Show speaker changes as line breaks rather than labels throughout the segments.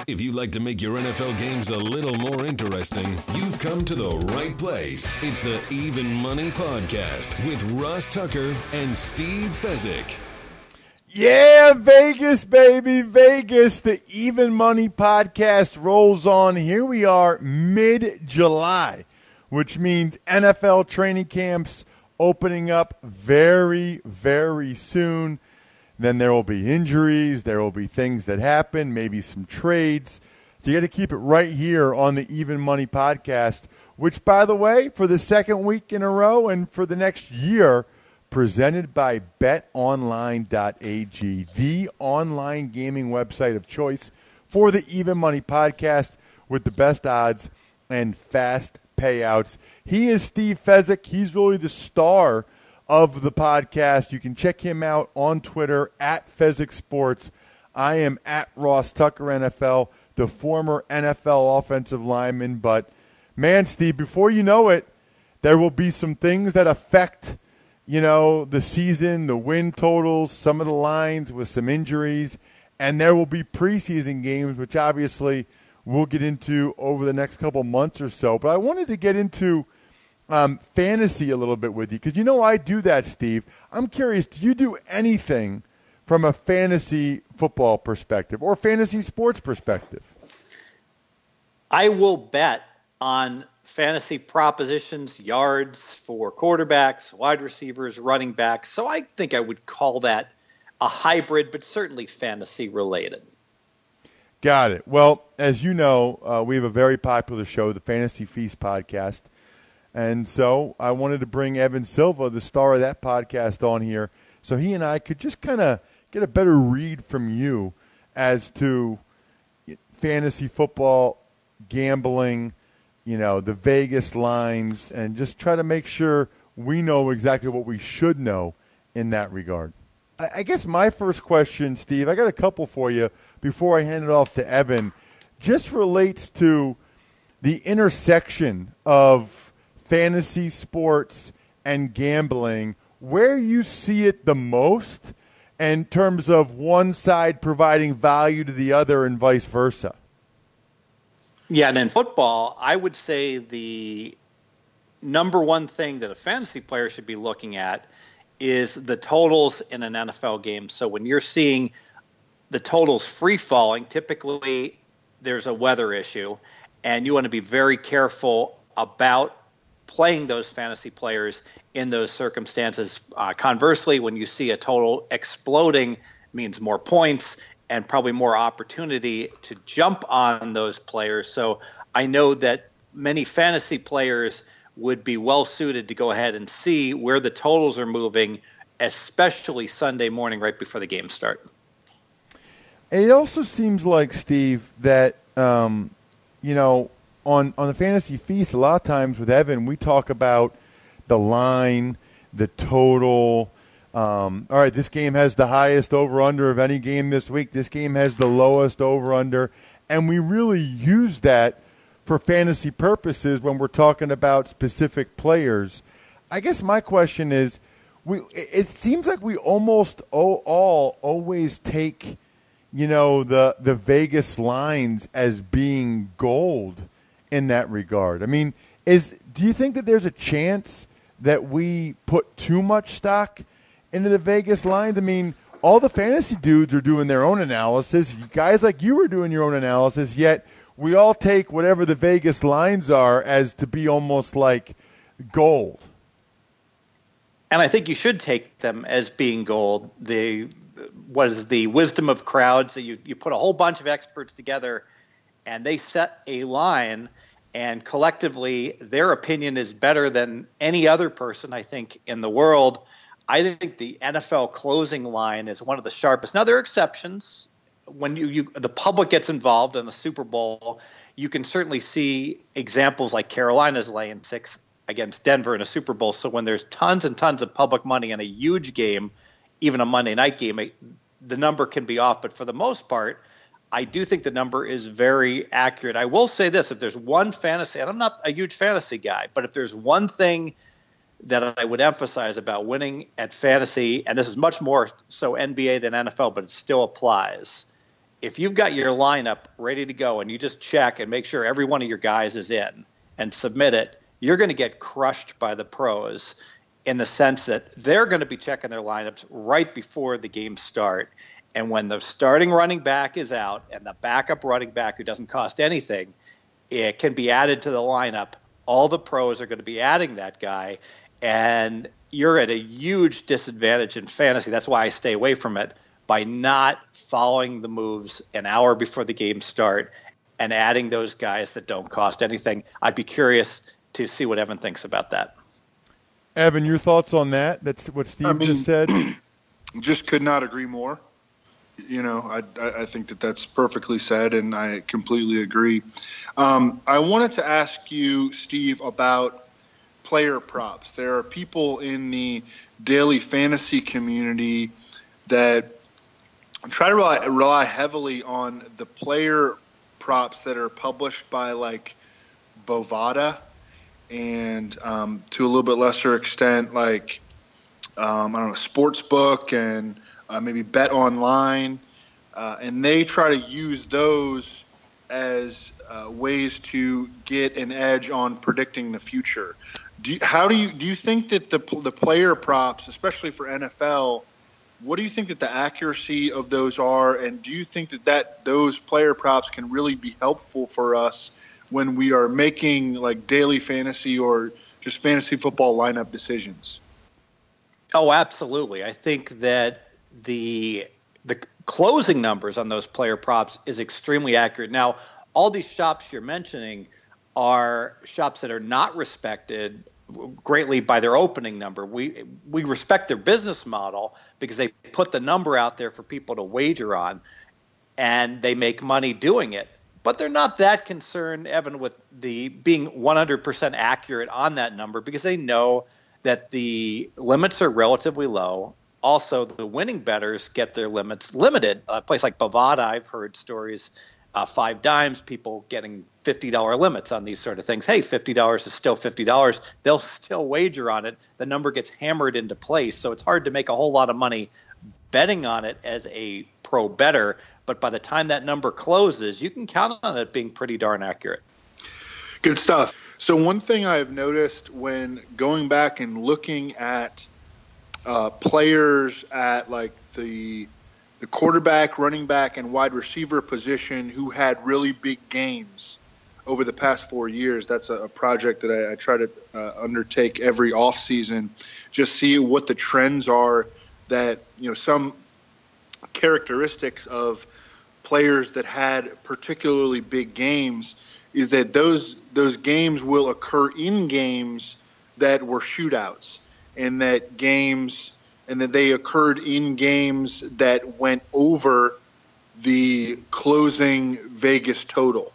If you'd like to make your NFL games a little more interesting, you've come to the right place. It's the Even Money Podcast with Ross Tucker and Steve Fezzik.
Yeah, Vegas, baby, Vegas. The Even Money Podcast rolls on. Here we are mid-July, which means NFL training camps opening up very, very soon. Then there will be injuries. There will be things that happen, maybe some trades. So you got to keep it right here on the Even Money Podcast, which, by the way, for the second week in a row and for the next year, presented by BetOnline.ag, the online gaming website of choice for the Even Money Podcast with the best odds and fast payouts. He is Steve Fezzik. He's really the star of the podcast. You can check him out on Twitter at Fezzik Sports. I am at Ross Tucker NFL, the former NFL offensive lineman. But, man, Steve, before you know it, there will be some things that affect, the season, the win totals, some of the lines with some injuries. And there will be preseason games, which obviously we'll get into over the next couple months or so. But I wanted to get into fantasy a little bit with you, because I do that, Steve. I'm curious, do you do anything from a fantasy football perspective or fantasy sports perspective?
I will bet on fantasy propositions, yards for quarterbacks, wide receivers, running backs. So I think I would call that a hybrid, but certainly fantasy related.
Got it. Well, as you know, we have a very popular show, the Fantasy Feast podcast. And so I wanted to bring Evan Silva, the star of that podcast, on here so he and I could just kind of get a better read from you as to fantasy football, gambling, the Vegas lines, and just try to make sure we know exactly what we should know in that regard. I guess my first question, Steve, I got a couple for you before I hand it off to Evan, just relates to the intersection of fantasy sports and gambling, where you see it the most in terms of one side providing value to the other and vice versa.
Yeah, and in football, I would say the number one thing that a fantasy player should be looking at is the totals in an NFL game. So when you're seeing the totals free-falling, typically there's a weather issue, and you want to be very careful about playing those fantasy players in those circumstances. Conversely, when you see a total exploding, means more points and probably more opportunity to jump on those players. So I know that many fantasy players would be well suited to go ahead and see where the totals are moving, especially Sunday morning right before the games start.
It also seems like, Steve, that, on the Fantasy Feast, a lot of times with Evan, we talk about the line, the total. All right, this game has the highest over-under of any game this week. This game has the lowest over-under. And we really use that for fantasy purposes when we're talking about specific players. I guess my question is, it seems like we almost always take, the Vegas lines as being gold in that regard. I mean, do you think that there's a chance that we put too much stock into the Vegas lines? I mean, all the fantasy dudes are doing their own analysis. Guys like you are doing your own analysis, yet we all take whatever the Vegas lines are as to be almost like gold.
And I think you should take them as being gold. What is the wisdom of crowds, that you put a whole bunch of experts together and they set a line, and collectively their opinion is better than any other person, I think, in the world. I think the NFL closing line is one of the sharpest. Now, there are exceptions. When the public gets involved in a Super Bowl, you can certainly see examples like Carolina's laying 6 against Denver in a Super Bowl. So when there's tons and tons of public money in a huge game, even a Monday night game, the number can be off. But for the most part, I do think the number is very accurate. I will say this, if there's one fantasy, and I'm not a huge fantasy guy, but if there's one thing that I would emphasize about winning at fantasy, and this is much more so NBA than NFL, but it still applies, if you've got your lineup ready to go and you just check and make sure every one of your guys is in and submit it, you're going to get crushed by the pros in the sense that they're going to be checking their lineups right before the games start. And when the starting running back is out and the backup running back who doesn't cost anything, it can be added to the lineup. All the pros are going to be adding that guy, and you're at a huge disadvantage in fantasy. That's why I stay away from it, by not following the moves an hour before the games start and adding those guys that don't cost anything. I'd be curious to see what Evan thinks about that.
Evan, your thoughts on that? That's what Steve just said.
Just could not agree more. You know, I think that's perfectly said, and I completely agree. I wanted to ask you, Steve, about player props. There are people in the daily fantasy community that try to rely heavily on the player props that are published by like Bovada and to a little bit lesser extent like I don't know, Sportsbook and maybe Bet Online, and they try to use those as ways to get an edge on predicting the future. Do you think that the player props, especially for NFL, what do you think that the accuracy of those are, and do you think that those player props can really be helpful for us when we are making like daily fantasy or just fantasy football lineup decisions?
Oh, absolutely. I think that the closing numbers on those player props is extremely accurate. Now, all these shops you're mentioning are shops that are not respected greatly by their opening number. We respect their business model because they put the number out there for people to wager on, and they make money doing it. But they're not that concerned, Evan, with the being 100% accurate on that number because they know that the limits are relatively low. Also, the winning bettors get their limits limited. A place like Bovada, I've heard stories, 5 dimes, people getting $50 limits on these sort of things. Hey, $50 is still $50. They'll still wager on it. The number gets hammered into place, so it's hard to make a whole lot of money betting on it as a pro bettor. But by the time that number closes, you can count on it being pretty darn accurate.
Good stuff. So one thing I've noticed when going back and looking at players at like the quarterback, running back, and wide receiver position who had really big games over the past 4 years. That's a project that I try to undertake every offseason, just see what the trends are that, you know, some characteristics of players that had particularly big games is that those games will occur in games that were shootouts, and that they occurred in games that went over the closing Vegas total.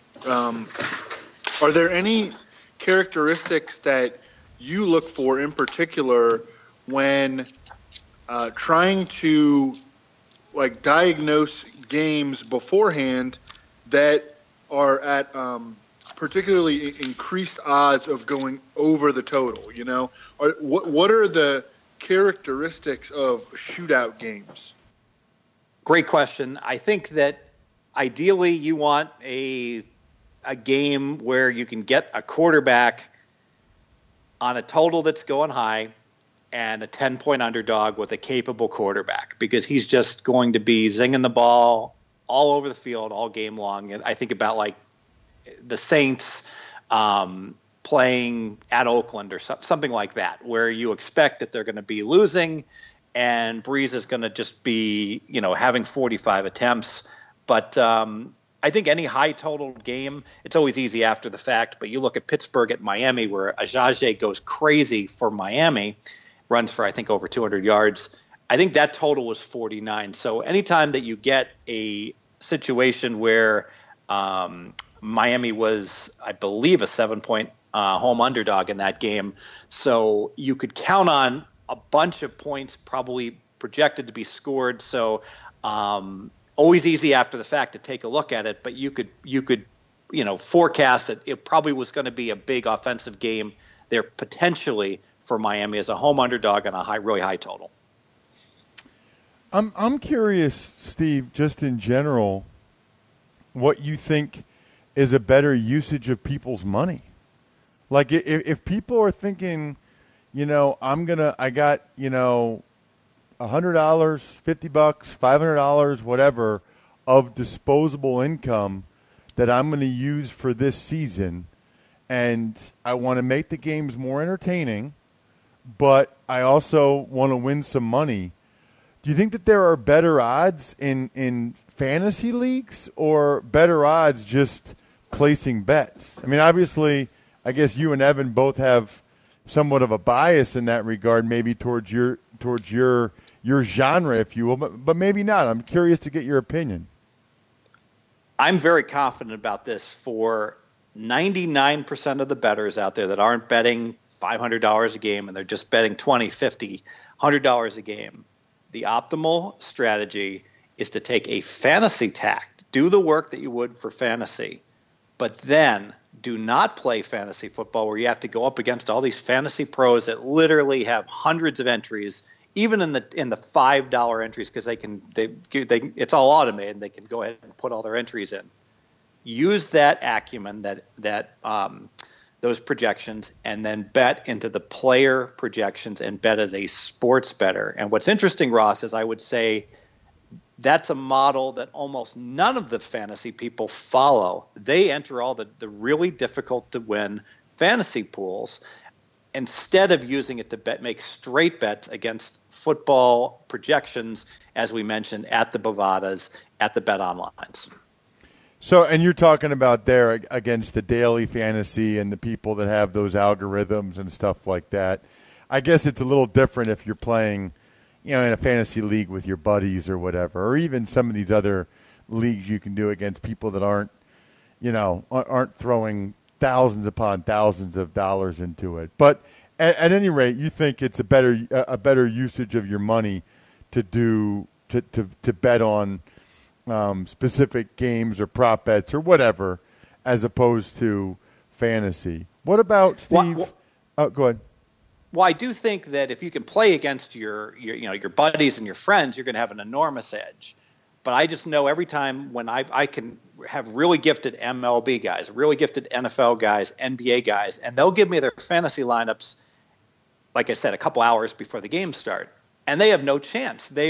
Are there any characteristics that you look for in particular when trying to like diagnose games beforehand that are at particularly increased odds of going over the total? You know, what are the characteristics of shootout games?
Great question. I think that ideally you want a game where you can get a quarterback on a total that's going high and a 10-point underdog with a capable quarterback, because he's just going to be zinging the ball all over the field all game long. And I think about like the Saints playing at Oakland or something like that, where you expect that they're going to be losing and Breeze is going to just be, you know, having 45 attempts. But I think any high total game, it's always easy after the fact, but you look at Pittsburgh at Miami where Ajaje goes crazy for Miami, runs for I think over 200 yards. I think that total was 49. So anytime that you get a situation where Miami was, I believe, a 7-point home underdog in that game, so you could count on a bunch of points probably projected to be scored. So always easy after the fact to take a look at it, but you could forecast that it probably was going to be a big offensive game there potentially for Miami as a home underdog on a really high total.
I'm curious, Steve, just in general, what you think is a better usage of people's money. Like if people are thinking, I got, $100, $50, $500, whatever, of disposable income that I'm going to use for this season, and I want to make the games more entertaining, but I also want to win some money. Do you think that there are better odds in fantasy leagues or better odds just placing bets? I mean, obviously, I guess you and Evan both have somewhat of a bias in that regard, maybe towards your genre, if you will, but maybe not. I'm curious to get your opinion.
I'm very confident about this for 99% of the bettors out there that aren't betting $500 a game and they're just betting $20, $50, $100 a game. The optimal strategy is to take a fantasy tact, do the work that you would for fantasy, but then do not play fantasy football where you have to go up against all these fantasy pros that literally have hundreds of entries, even in the $5 entries, because it's all automated and they can go ahead and put all their entries in. Use that acumen, those projections, and then bet into the player projections and bet as a sports bettor. And what's interesting, Ross, is I would say that's a model that almost none of the fantasy people follow. They enter all the really difficult to win fantasy pools instead of using it to make straight bets against football projections, as we mentioned, at the Bovadas, at the Bet Onlines.
So, and you're talking about there against the daily fantasy and the people that have those algorithms and stuff like that. I guess it's a little different if you're playing, in a fantasy league with your buddies or whatever, or even some of these other leagues you can do against people that aren't throwing thousands upon thousands of dollars into it. But at any rate, you think it's a better usage of your money to bet on specific games or prop bets or whatever, as opposed to fantasy. What about Steve? Go ahead.
Well, I do think that if you can play against your buddies and your friends, you're going to have an enormous edge. But I just know every time when I can have really gifted MLB guys, really gifted NFL guys, NBA guys, and they'll give me their fantasy lineups, like I said, a couple hours before the games start, and they have no chance. They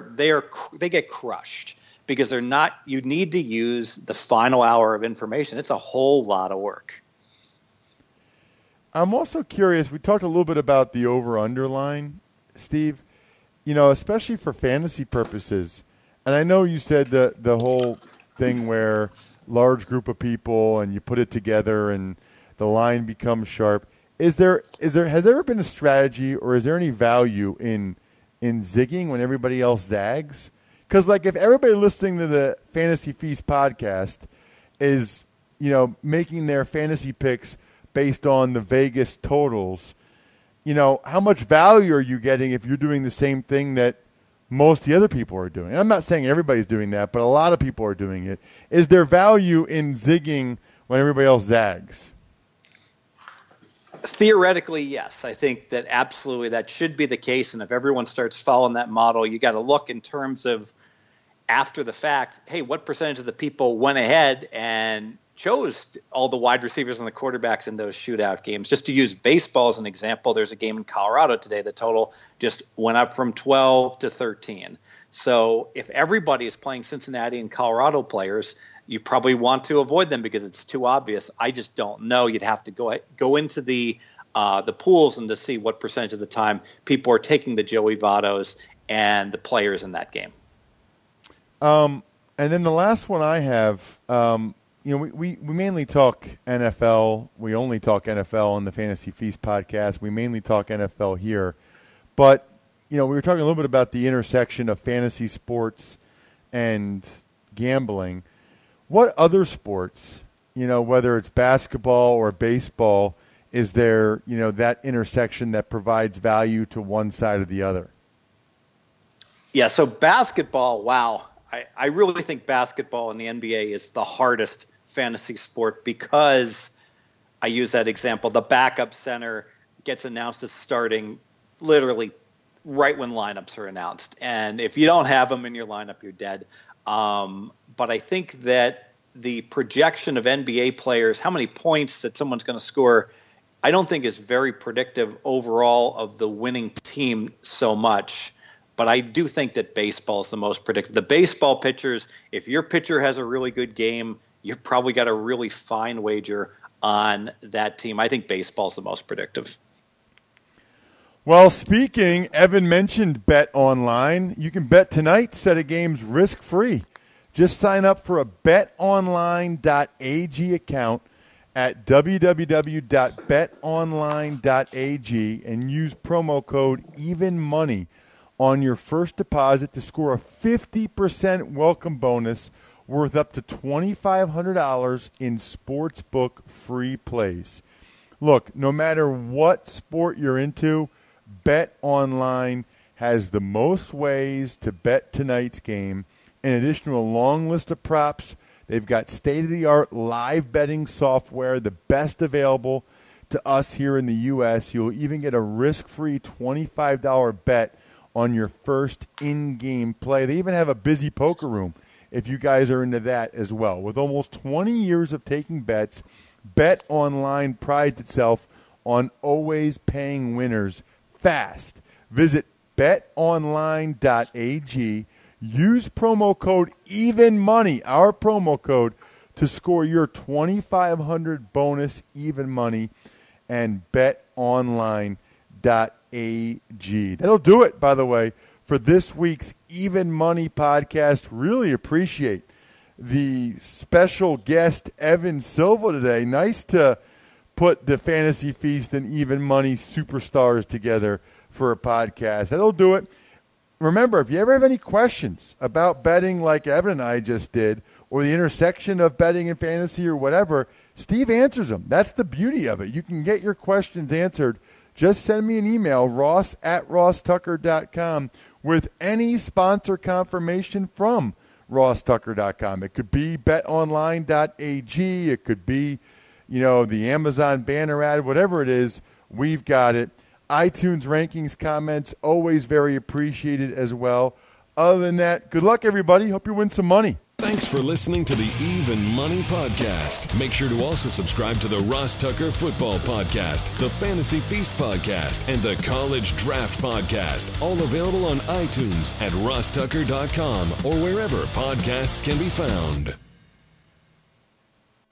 get crushed because they're not. You need to use the final hour of information. It's a whole lot of work.
I'm also curious. We talked a little bit about the over/under line, Steve. Especially for fantasy purposes. And I know you said the whole thing where large group of people and you put it together and the line becomes sharp. Has there ever been a strategy, or is there any value in zigging when everybody else zags? Because if everybody listening to the Fantasy Feast podcast is making their fantasy picks based on the Vegas totals, how much value are you getting if you're doing the same thing that most of the other people are doing? And I'm not saying everybody's doing that, but a lot of people are doing it. Is there value in zigging when everybody else zags?
Theoretically, yes. I think that absolutely that should be the case. And if everyone starts following that model, you got to look in terms of after the fact, hey, what percentage of the people went ahead and chose all the wide receivers and the quarterbacks in those shootout games? Just to use baseball as an example, there's a game in Colorado today. The total just went up from 12 to 13. So if everybody is playing Cincinnati and Colorado players, you probably want to avoid them because it's too obvious. I just don't know. You'd have to go into the pools and to see what percentage of the time people are taking the Joey Vottos and the players in that game.
And then the last one I have, we mainly talk NFL. We only talk NFL on the Fantasy Feast podcast. We mainly talk NFL here. But, we were talking a little bit about the intersection of fantasy sports and gambling. What other sports, whether it's basketball or baseball, is there, that intersection that provides value to one side or the other?
Yeah, so basketball, wow. I really think basketball in the NBA is the hardest fantasy sport because I use that example. The backup center gets announced as starting literally right when lineups are announced. And if you don't have them in your lineup, you're dead. But I think that the projection of NBA players, how many points that someone's going to score, I don't think is very predictive overall of the winning team so much. But I do think that baseball is the most predictive. The baseball pitchers, if your pitcher has a really good game, you've probably got a really fine wager on that team. I think baseball is the most predictive.
Well, speaking, Evan mentioned Bet Online. You can bet tonight's set of games risk-free. Just sign up for a betonline.ag account at www.betonline.ag and use promo code EVENMONEY on your first deposit to score a 50% welcome bonus worth up to $2,500 in sportsbook free plays. Look, no matter what sport you're into, Bet Online has the most ways to bet tonight's game. In addition to a long list of props, they've got state-of-the-art live betting software, the best available to us here in the U.S. You'll even get a risk-free $25 bet on your first in-game play. They even have a busy poker room if you guys are into that as well. With almost 20 years of taking bets, Bet Online prides itself on always paying winners fast. Visit betonline.ag. Use promo code EVENMONEY, our promo code, to score your $2,500 bonus even money, and betonline.ag. That'll do it, by the way, for this week's Even Money podcast. Really appreciate the special guest, Evan Silva, today. Nice to put the Fantasy Feast and Even Money superstars together for a podcast. That'll do it. Remember, if you ever have any questions about betting like Evan and I just did, or the intersection of betting and fantasy or whatever, Steve answers them. That's the beauty of it. You can get your questions answered. Just send me an email, ross@rosstucker.com, with any sponsor confirmation from rosstucker.com. It could be betonline.ag. It could be, the Amazon banner ad, whatever it is, we've got it. iTunes rankings, comments, always very appreciated as well. Other than that, good luck, everybody. Hope you win some money.
Thanks for listening to the Even Money Podcast. Make sure to also subscribe to the Ross Tucker Football Podcast, the Fantasy Feast Podcast, and the College Draft Podcast. All available on iTunes at rosstucker.com or wherever podcasts can be found.